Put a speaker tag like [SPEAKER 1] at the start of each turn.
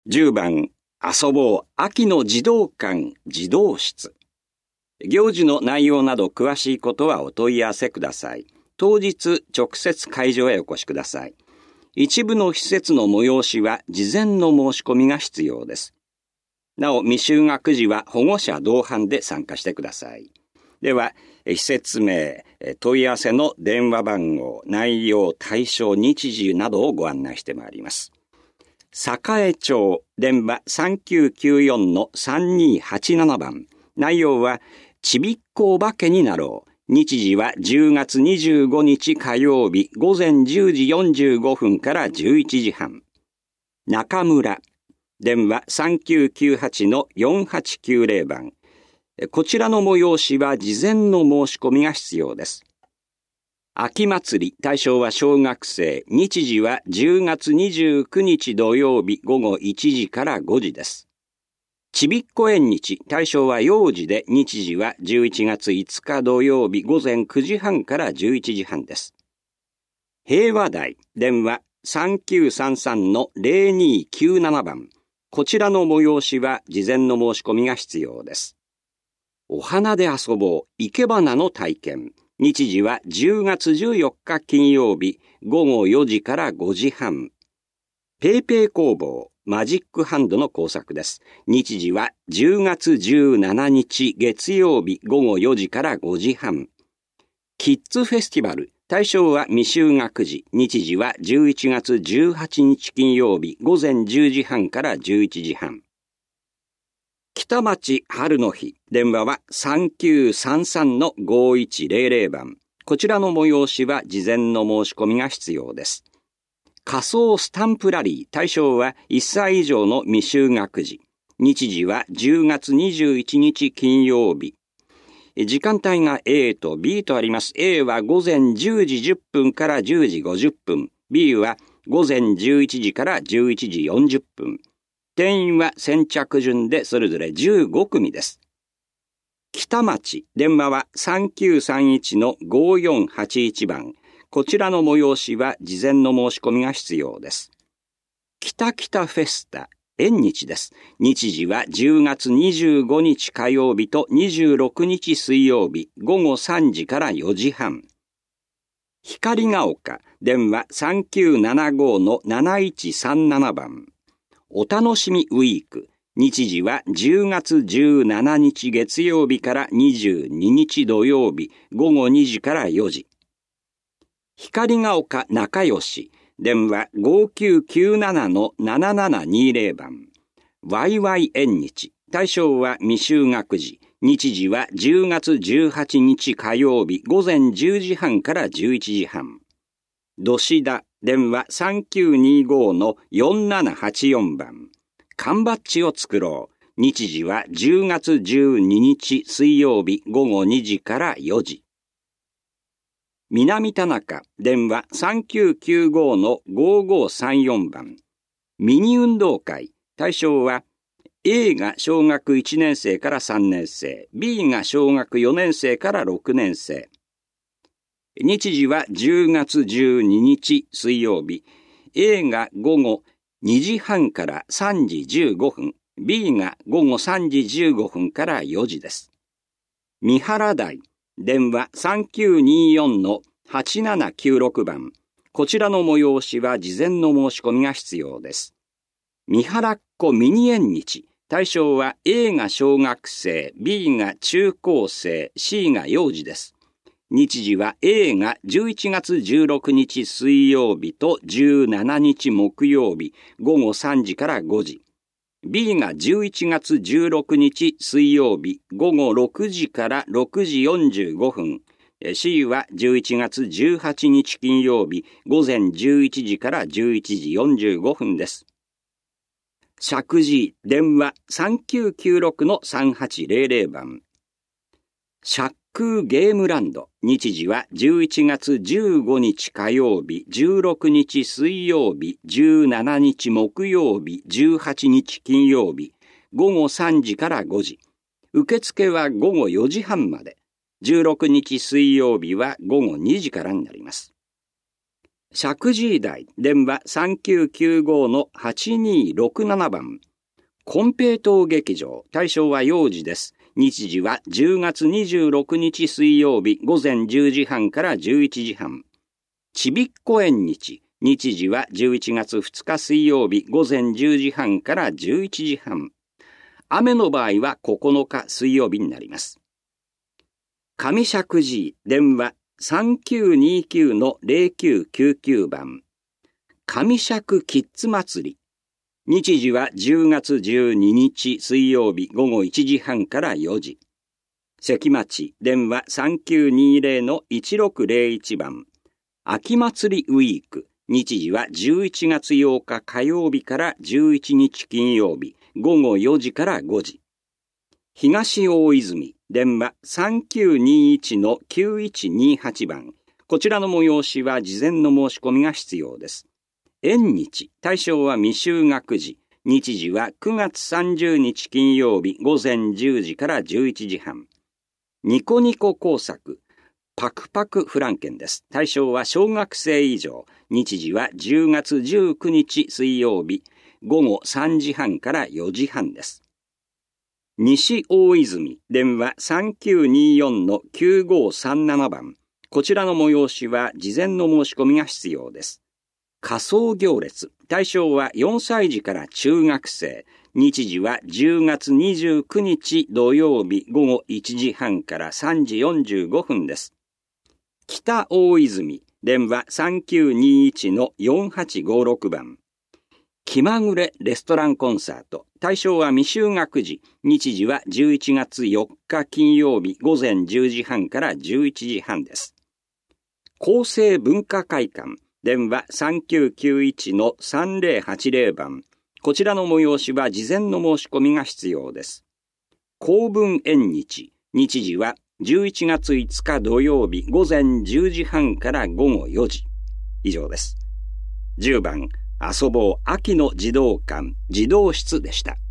[SPEAKER 1] 10番、遊ぼう秋の児童館児童室。行事の内容など詳しいことはお問い合わせください。当日直接会場へお越しください。一部の施設の催しは事前の申し込みが必要です。なお、未就学児は保護者同伴で参加してください。では、施設名、問い合わせの電話番号、内容、対象、日時などをご案内してまいります。栄町、電話 3994-3287 番。内容は、ちびっこお化けになろう。日時は10月25日火曜日午前10時45分から11時半。中村、電話 3998-4890 番。こちらの催しは事前の申し込みが必要です。秋祭り、対象は小学生、日時は10月29日土曜日午後1時から5時です。ちびっこ縁日、対象は幼児で、日時は11月5日土曜日午前9時半から11時半です。平和台、電話 3933-0297 番。こちらの催しは事前の申し込みが必要です。お花で遊ぼう生け花の体験。日時は10月14日金曜日午後4時から5時半。ペイペイ工房マジックハンドの工作です。日時は10月17日月曜日午後4時から5時半。キッズフェスティバル。対象は未就学児。日時は11月18日金曜日午前10時半から11時半。北町春の日。電話は 3933-5100 番。こちらの催しは事前の申し込みが必要です。仮想スタンプラリー。対象は1歳以上の未就学児。日時は10月21日金曜日。時間帯が A と B とあります。A は午前10時10分から10時50分。B は午前11時から11時40分。定員は先着順でそれぞれ15組です。北町、電話は 3931-5481 番。こちらの催しは事前の申し込みが必要です。北北フェスタ、縁日です。日時は10月25日火曜日と26日水曜日午後3時から4時半。光が丘、電話 3975-7137 番。お楽しみウィーク。日時は10月17日月曜日から22日土曜日午後2時から4時。光が丘仲良し。電話 5997-7720 番。ワイワイ縁日。対象は未就学児。日時は10月18日火曜日午前10時半から11時半。どしだ。電話 3925-4784 番。缶バッジを作ろう。日時は10月12日水曜日午後2時から4時。南田中、電話 3995-5534 番。ミニ運動会。対象は A が小学1年生から3年生、B が小学4年生から6年生。日時は10月12日水曜日。A が午後2時半から3時15分。B が午後3時15分から4時です。三原台。電話 3924-8796 番。こちらの催しは事前の申し込みが必要です。三原っ子ミニ縁日。対象は A が小学生、B が中高生、C が幼児です。日時は A が11月16日水曜日と17日木曜日午後3時から5時。B が11月16日水曜日午後6時から6時45分。C は11月18日金曜日午前11時から11時45分です。石神井、電話 3996-3800 番。石空ゲームランド。日時は11月15日火曜日、16日水曜日、17日木曜日、18日金曜日、午後3時から5時。受付は午後4時半まで。16日水曜日は午後2時からになります。 石神井台、電話3995-8267番。金平糖劇場、対象は幼児です。日時は10月26日水曜日午前10時半から11時半。ちびっこ縁日、日時は11月2日水曜日午前10時半から11時半。雨の場合は9日水曜日になります。上石神井、電話3929-0999番。上石キッズ祭り。日時は10月12日水曜日午後1時半から4時。関町、電話3920-1601番。秋祭りウィーク。日時は11月8日火曜日から11日金曜日午後4時から5時。東大泉、電話3921-9128番。こちらの催しは事前の申し込みが必要です。縁日、対象は未就学児。日時は9月30日金曜日午前10時から11時半。ニコニコ工作、パクパクフランケンです。対象は小学生以上。日時は10月19日水曜日午後3時半から4時半です。西大泉、電話3924-9537番。こちらの催しは事前の申し込みが必要です。仮装行列、対象は4歳児から中学生。日時は10月29日土曜日午後1時半から3時45分です。北大泉、電話3921-4856番。気まぐれレストランコンサート。対象は未就学児。日時は11月4日金曜日午前10時半から11時半です。厚生文化会館。電話3991-3080番。こちらの催しは事前の申し込みが必要です。公文縁日。日時は11月5日土曜日午前10時半から午後4時。以上です。10番、遊ぼう秋の児童館、児童室でした。